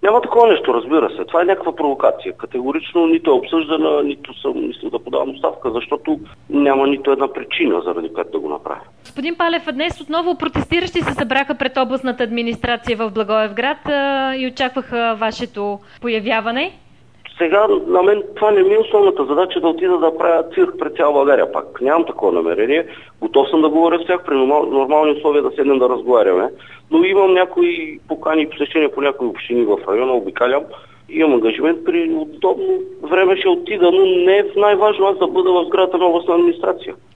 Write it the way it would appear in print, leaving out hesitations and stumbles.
Няма такова нещо, разбира се. Това е някаква провокация. Категорично нито е обсъждана, нито съм мислил да подавам оставка, защото няма нито една причина, заради която да го направя. Господин Палев, днес отново протестиращи се събраха пред областната администрация в Благоевград и очакваха вашето появяване. Сега на мен това не ми е основната задача да отида да правя цирк пред цяла България пак. Нямам такова намерение. Готов съм да говоря с тях при нормални условия да седнем да разговаряме. Но имам някои покани и посещения по някои общини в района, обикалям. Имам ангажимент, при удобно време ще отида, но не е най-важно аз да бъда в сградата на областна администрация.